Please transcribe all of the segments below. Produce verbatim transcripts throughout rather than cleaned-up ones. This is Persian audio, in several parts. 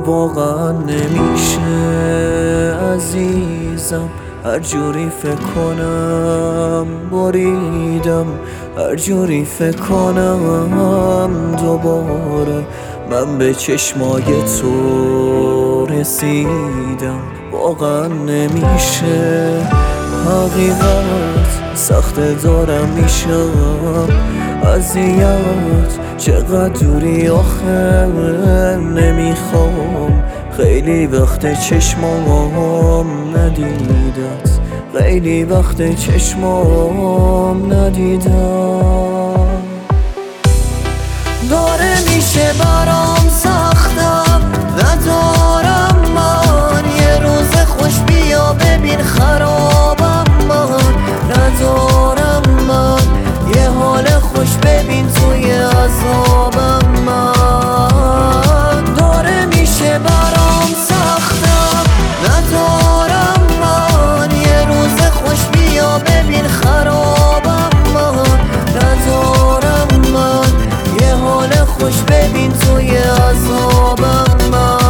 واقعا نمیشه عزیزم، هر جوری فکر کنم بریدم، هر جوری فکر کنم دوباره من به چشمای تو رسیدم. واقعا نمیشه حقیقت، سخت دارم میشم اذیت، چقدر دوری آخه نمیخوام، خیلی وقت چشمام ندیدت، خیلی وقت چشمام ندیدم. داره میشه برام سختم، ندارم من یه روز خوش بیا ببین خرابم، من ندارم من یه حال خوش ببین توی عذابم. من داره میشه برام سختم، ندارم من یه روز خوش بیا ببین خرابم، من ندارم من یه حال خوش ببین توی عذابم. من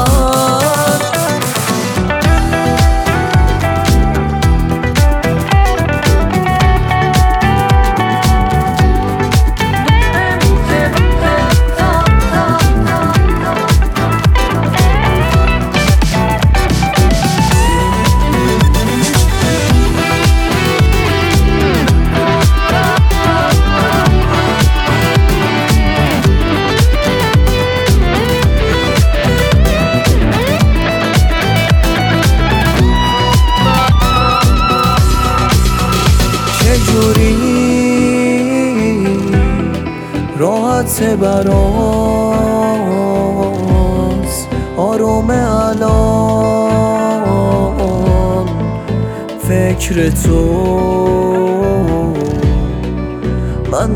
چجوری راحت برات آروم الان فکر تو، من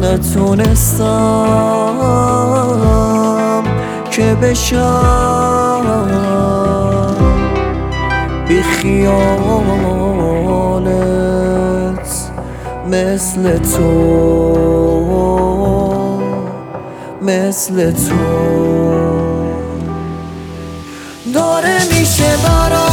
نتونستم که بشم بی خیالت مثل تو، مثل تو. داره میشه برام